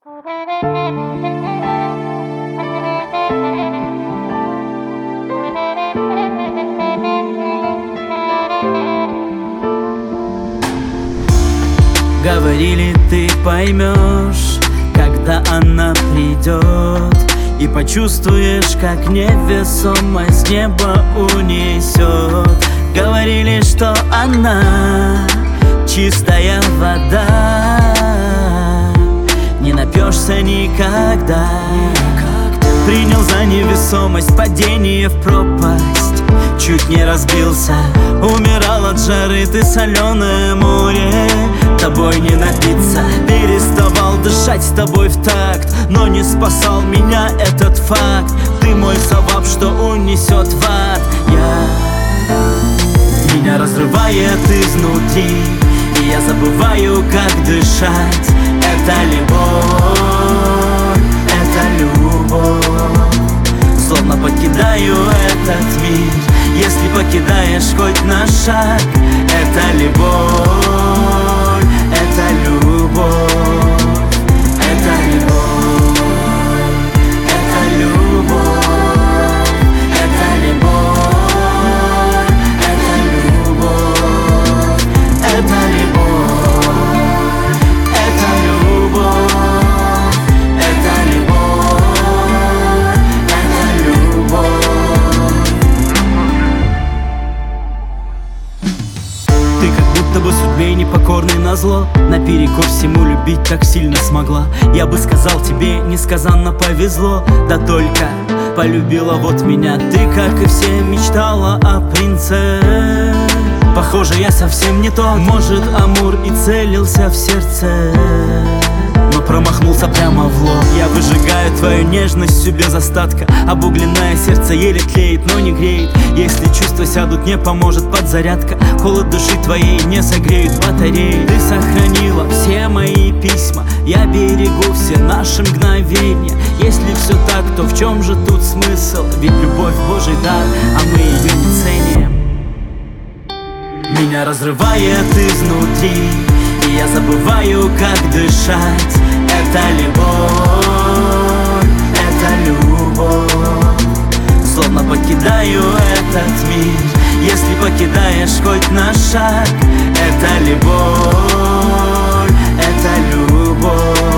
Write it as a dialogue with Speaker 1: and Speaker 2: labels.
Speaker 1: Говорили, ты поймешь, когда она придет, и почувствуешь, как невесомость неба унесет. Говорили, что она чистая вода, не напьешься никогда. Принял за невесомость падение в пропасть, чуть не разбился, умирал от жары. Ты соленое море, тобой не напиться. Переставал дышать с тобой в такт, но не спасал меня этот факт. Ты мой савап, что унесет в ад. Меня разрывает изнутри, и я забываю, как дышать. Это любовь, это любовь. Словно покидаю этот мир, если покидаешь хоть на шаг. Это любовь, это любовь, это любовь, это любовь, это любовь, это любовь, это любовь, это любовь, это любовь, Ты как будто бы судьбе непокорный назло, наперекор всему любить так сильно смогла. Я бы сказал, тебе несказанно повезло, да только полюбила вот меня. Ты, как и все, мечтала о принце. Похоже, я совсем не тот. Может, Амур и целился в сердце, но промахнулся прямо в лоб. Я выжигаю твою нежность всю без остатка. Обугленное сердце еле тлеет, но не греет. Если чувства сядут, не поможет подзарядка. Холод души твоей не согреют батареи. Ты сохранила все мои письма, я берегу все наши мгновения. Если все так, то в чем же тут смысл? Ведь любовь Божий дар, а мы ее не ценим. Меня разрывает изнутри, и я забываю, как дышать. Это любовь, это любовь. Словно покидаю этот мир, если покидаешь хоть на шаг. Это любовь, это любовь.